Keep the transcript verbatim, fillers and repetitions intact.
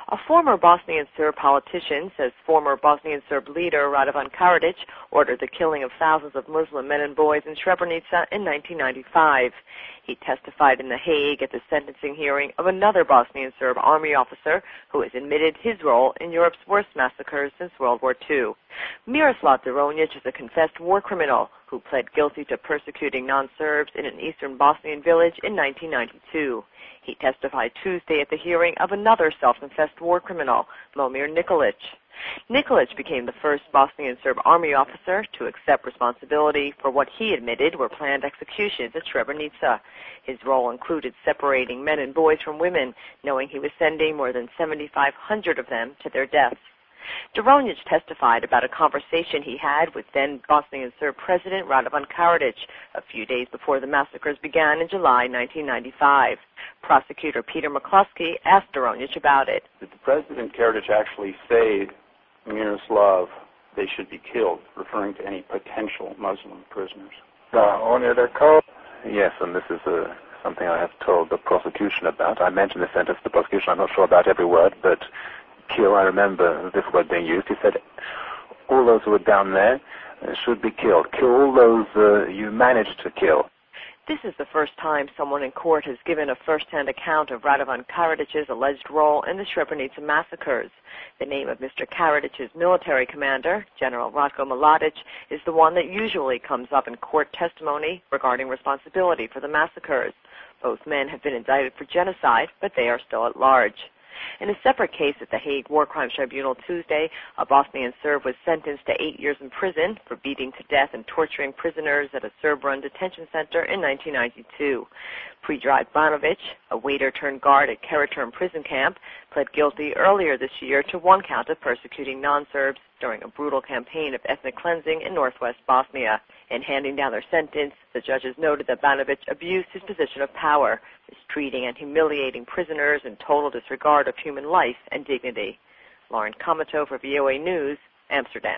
A former Bosnian Serb politician says former Bosnian Serb leader Radovan Karadzic ordered the killing of thousands of Muslim men and boys in Srebrenica in nineteen ninety-five. He testified in The Hague at the sentencing hearing of another Bosnian Serb army officer who has admitted his role in Europe's worst massacres since World War Two. Miroslav Doronjic is a confessed war criminal who pled guilty to persecuting non-Serbs in an eastern Bosnian village in nineteen ninety-two. He testified Tuesday at the hearing of another self-confessed war criminal, Momir Nikolic. Nikolic became the first Bosnian Serb army officer to accept responsibility for what he admitted were planned executions at Srebrenica. His role included separating men and boys from women, knowing he was sending more than seventy-five hundred of them to their deaths. Doronjic testified about a conversation he had with then Bosnian Serb President Radovan Karadzic a few days before the massacres began in July nineteen ninety-five. Prosecutor Peter McCluskey asked Doronjic about it. Did the President Karadzic actually say, Miroslav, they should be killed, referring to any potential Muslim prisoners? Yes, and this is uh, something I have told the prosecution about. I mentioned the sentence to the prosecution. I'm not sure about every word, but kill, I remember this word being used. He said, all those who are down there uh, should be killed. Kill all those uh, you managed to kill. This is the first time someone in court has given a first-hand account of Radovan Karadzic's alleged role in the Srebrenica massacres. The name of Mister Karadzic's military commander, General Ratko Mladic, is the one that usually comes up in court testimony regarding responsibility for the massacres. Both men have been indicted for genocide, but they are still at large. In a separate case at the Hague War Crimes Tribunal Tuesday, a Bosnian Serb was sentenced to eight years in prison for beating to death and torturing prisoners at a Serb-run detention center in nineteen ninety-two. Predrag Banovic, a waiter-turned-guard at Karaturm prison camp, pled guilty earlier this year to one count of persecuting non-Serbs during a brutal campaign of ethnic cleansing in northwest Bosnia. In handing down their sentence, the judges noted that Banovic abused his position of power, mistreating and humiliating prisoners in total disregard of human life and dignity. Lauren Comato for V O A News, Amsterdam.